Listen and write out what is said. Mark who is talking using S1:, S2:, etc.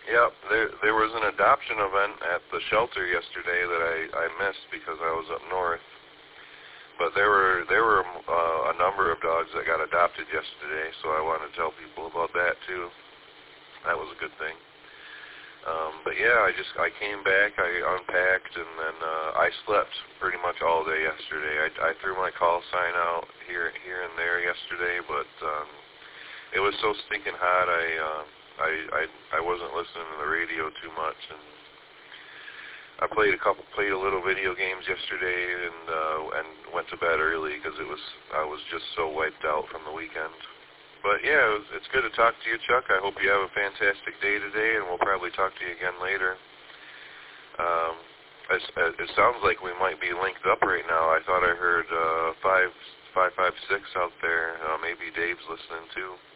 S1: Yep, there was an adoption event at the shelter yesterday that I missed because I was up north. But there were a number of dogs that got adopted yesterday, so I wanted to tell people about that too. That was a good thing. But yeah, I came back, I unpacked, and then I slept pretty much all day yesterday. I threw my call sign out here and there yesterday, but it was so stinking hot. I wasn't listening to the radio too much, and I played a little video games yesterday, and went to bed early because I was just so wiped out from the weekend. But yeah, it's good to talk to you, Chuck. I hope you have a fantastic day today, and we'll probably talk to you again later. It sounds like we might be linked up right now. I thought I heard 556 out there. Maybe Dave's listening too.